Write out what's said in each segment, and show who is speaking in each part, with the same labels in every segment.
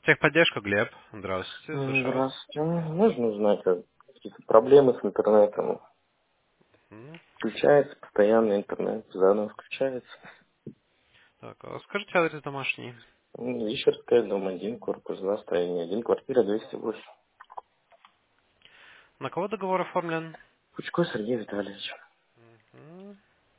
Speaker 1: Техподдержка, Глеб. Здравствуйте, слушаю вас.
Speaker 2: Здравствуйте. Можно узнать, какие-то проблемы с интернетом?
Speaker 1: М.
Speaker 2: Включается постоянно интернет, заново включается.
Speaker 1: Так, а скажите адрес домашний.
Speaker 2: Вишерская, дом 1, корпус 2, строение 1, квартира 208.
Speaker 1: На кого договор оформлен?
Speaker 2: Пучко Сергей Витальевич.
Speaker 1: М.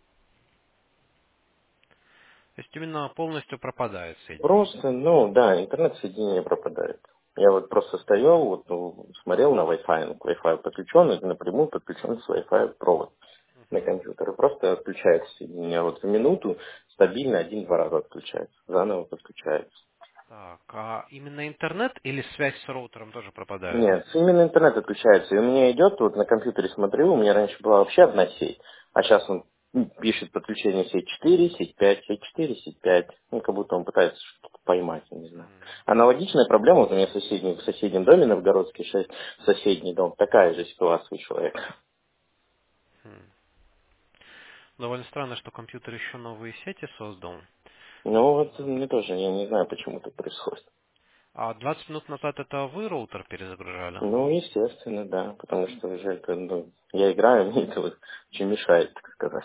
Speaker 1: То есть именно полностью пропадает соединение.
Speaker 2: Просто, да, интернет-соединение пропадает. Я вот просто стоял, смотрел на Wi-Fi, к Wi-Fi подключен, и напрямую подключен с Wi-Fi провод на компьютер. И просто отключается соединение. Вот в минуту стабильно один-два раза отключается. Заново подключается.
Speaker 1: Так, а именно интернет или связь с роутером тоже пропадает?
Speaker 2: Нет, именно интернет отключается. И у меня идет, вот на компьютере смотрю, у меня раньше была вообще одна сеть, а сейчас он пишет подключение сеть 4, сеть 5, сеть 4, сеть 5. Ну, как будто он пытается что-то поймать, я не знаю.
Speaker 1: М.
Speaker 2: Аналогичная проблема, вот у меня в соседнем доме, Новгородский 6, соседний дом, такая же ситуация у человека.
Speaker 1: М. Довольно странно, что компьютер еще новые сети создал.
Speaker 2: Ну, вот мне тоже, я не знаю, почему так происходит.
Speaker 1: А 20 минут назад это вы роутер перезагружали?
Speaker 2: Ну, естественно, да, потому что уже это, я играю, мне это вот очень мешает, так сказать.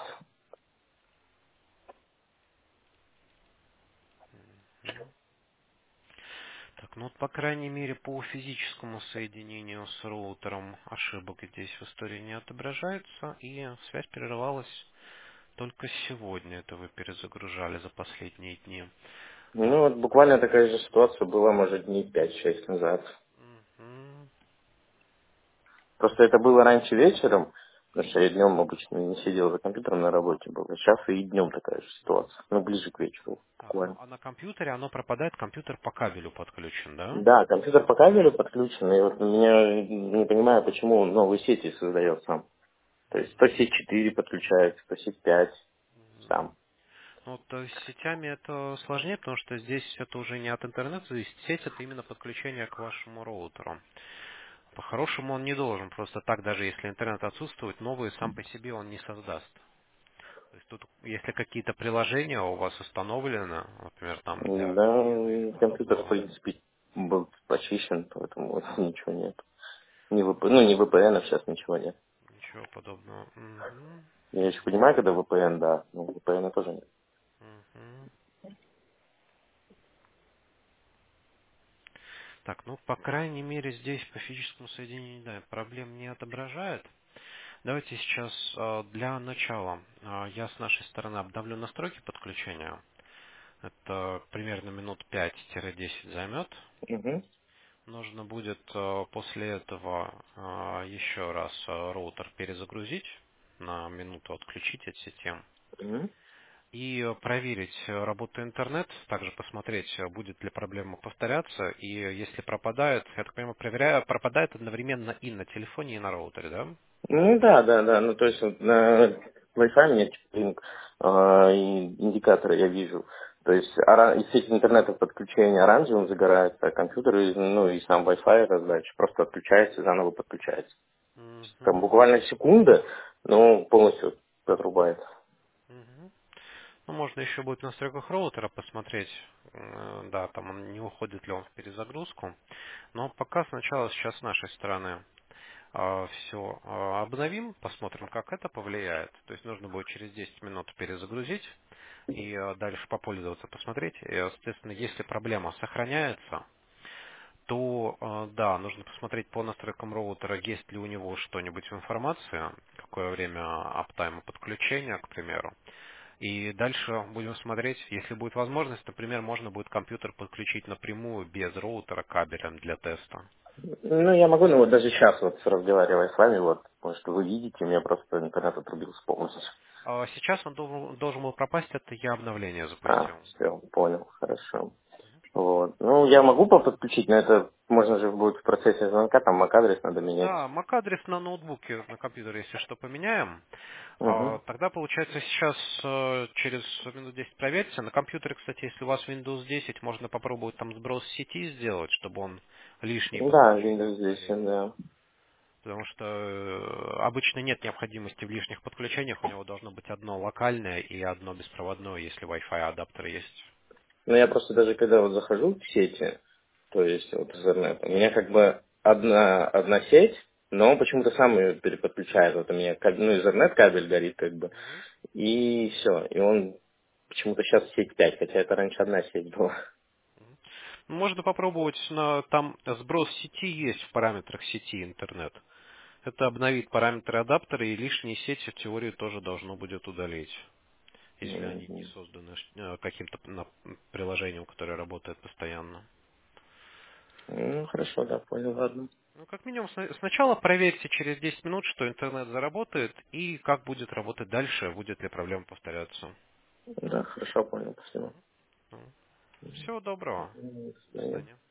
Speaker 1: Так, ну вот, по крайней мере, по физическому соединению с роутером ошибок здесь в истории не отображается, и связь прерывалась только сегодня. Это вы перезагружали за последние дни.
Speaker 2: Ну,
Speaker 1: Так,
Speaker 2: вот буквально такая же ситуация была, может, дней 5-6 назад.
Speaker 1: мгм.
Speaker 2: Просто это было раньше вечером, потому что я днем обычно не сидел за компьютером на работе был. А сейчас и днем такая же ситуация. Ну, ближе к вечеру,
Speaker 1: Так, ну
Speaker 2: буквально.
Speaker 1: а на компьютере оно пропадает, компьютер по кабелю подключен, да?
Speaker 2: Да, компьютер по кабелю подключен, и вот меня не понимаю, почему он новые сети создает сам. То есть то сеть 4 подключается, то сеть 5 сам.
Speaker 1: Ну, вот с сетями это сложнее, потому что здесь это уже не от интернета зависит. Сеть это именно подключение к вашему роутеру. По-хорошему он не должен просто так, даже если интернет отсутствует, новый сам по себе он не создаст. То есть тут, если какие-то приложения у вас установлены, например, там для VPN или
Speaker 2: Да, компьютер, в
Speaker 1: подобного,
Speaker 2: принципе, был почищен, поэтому вот ничего нет. Не VPN, сейчас ничего нет.
Speaker 1: ничего подобного. Мгм.
Speaker 2: Я еще понимаю, когда VPN, да, но VPN тоже нет.
Speaker 1: Мгм. Так, ну, по крайней мере, здесь по физическому соединению, да, проблем не отображает. Давайте сейчас для начала я с нашей стороны обновлю настройки подключения. Это примерно минут 5-10 займет.
Speaker 2: Угу.
Speaker 1: Нужно будет после этого еще раз роутер перезагрузить, на минуту отключить от сети
Speaker 2: Угу.
Speaker 1: и проверить работу интернет, также посмотреть, будет ли проблема повторяться, и если пропадает, я так понимаю, проверяю, пропадает одновременно и на телефоне, и на роутере, да?
Speaker 2: Ну да, да, да. Ну то есть вот на Wi-Fi у меня типа, индикаторы я вижу. То есть из сети интернета подключение оранжевым загорается, а компьютер, ну и сам Wi-Fi раздача просто отключается и заново подключается. Там
Speaker 1: Мгм.
Speaker 2: буквально секунда, но полностью отрубает.
Speaker 1: Мгм. Ну, можно еще будет в настройках роутера посмотреть, да, там он не уходит ли он в перезагрузку. Но пока сначала сейчас с нашей стороны все обновим, посмотрим, как это повлияет. То есть нужно будет через 10 минут перезагрузить и дальше попользоваться, посмотреть. И, соответственно, если проблема сохраняется, то да, нужно посмотреть по настройкам роутера, есть ли у него что-нибудь в информации, какое время аптайма подключения, к примеру. И дальше будем смотреть, если будет возможность, например, можно будет компьютер подключить напрямую без роутера кабелем для теста.
Speaker 2: Ну, я могу, ну вот даже сейчас вот разговаривая с вами, вот, потому что вы видите, у меня просто интернет отрубился полностью.
Speaker 1: Сейчас он должен был пропасть, это я обновление
Speaker 2: А,
Speaker 1: запустил.
Speaker 2: все, понял, хорошо. Вот. Ну, я могу подключить, но это можно же будет в процессе звонка, там MAC-адрес надо менять.
Speaker 1: Да, MAC-адрес на ноутбуке, на компьютере, если что, поменяем.
Speaker 2: Угу.
Speaker 1: Тогда, получается, сейчас через минут 10 проверьте. На компьютере, кстати, если у вас Windows 10, можно попробовать там сброс сети сделать, чтобы он лишние
Speaker 2: Да,
Speaker 1: подключения
Speaker 2: Windows 10,
Speaker 1: удалил.
Speaker 2: да.
Speaker 1: Потому что обычно нет необходимости в лишних подключениях. У него должно быть одно локальное и одно беспроводное, если Wi-Fi адаптер есть.
Speaker 2: Но я просто даже когда вот захожу в сети, то есть вот Ethernet. У меня как бы одна сеть, но он почему-то сам ее переподключает. Вот у меня ну, Ethernet кабель горит как бы,
Speaker 1: Мгм.
Speaker 2: и все. И он почему-то сейчас сеть 5, хотя это раньше одна сеть была.
Speaker 1: Ну, можно попробовать, там сброс сети есть в параметрах сети интернет. Это обновит параметры адаптера и лишние сети в теории тоже должно будет удалить, если они не
Speaker 2: Мгм.
Speaker 1: созданы каким-то приложением, которое работает постоянно.
Speaker 2: Ну, хорошо, да, понял, ладно.
Speaker 1: Ну, как минимум, сначала проверьте через 10 минут, что интернет заработает, и как будет работать дальше, будет ли проблема повторяться.
Speaker 2: Да, хорошо, понял, спасибо.
Speaker 1: Всего доброго.
Speaker 2: До
Speaker 1: До
Speaker 2: свидания.
Speaker 1: свидания.